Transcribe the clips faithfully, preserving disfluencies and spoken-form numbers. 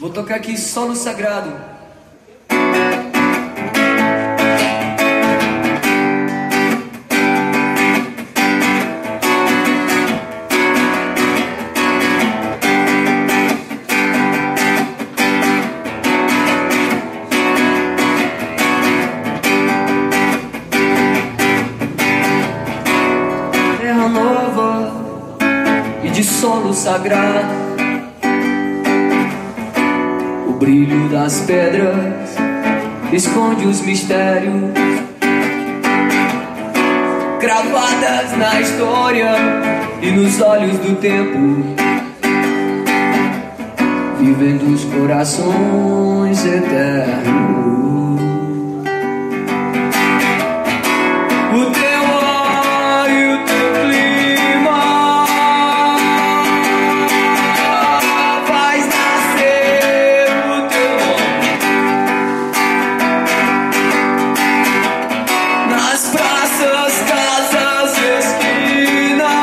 Vou tocar aqui Solo Sagrado. Terra nova e de solo sagrado, o brilho das pedras esconde os mistérios gravadas na história e nos olhos do tempo, vivendo os corações eternos. O teu ar e o teu clima faz nascer o teu nome nas praças, casas, esquinas.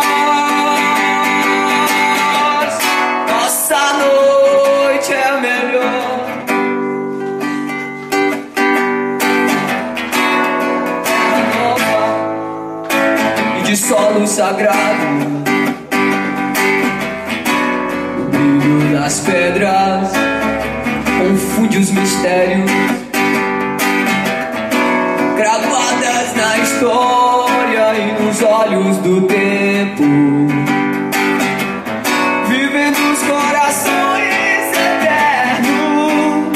Nossa noite é melhor. De solo sagrado, o brilho das pedras confunde os mistérios gravadas na história e nos olhos do tempo, vivendo os corações eternos.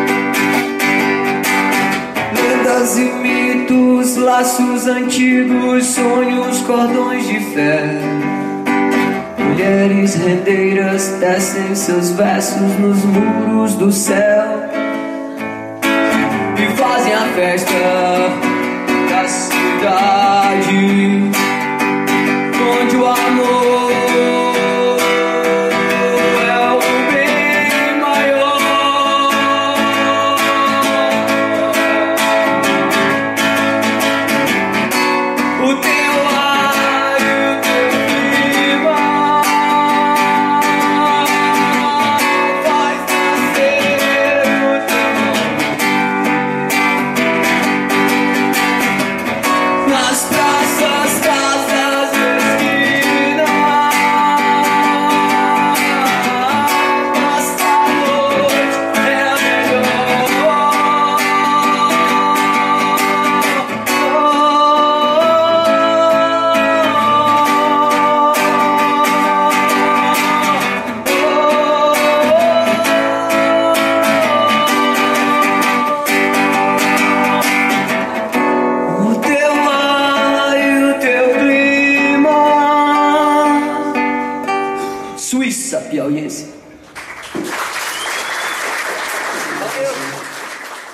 Lendas e mitos, laços antigos, sonhos, cordões de fé. Mulheres rendeiras tecem seus versos nos muros do céu e fazem a festa da cidade, onde o amor é o bem maior. O teu ar e o teu clima faz nascer o teu nome nas praças, casas, esquinas. Nossa noite é a melhor. O teu ar e o teu clima. Suíça piauiense. Valeu.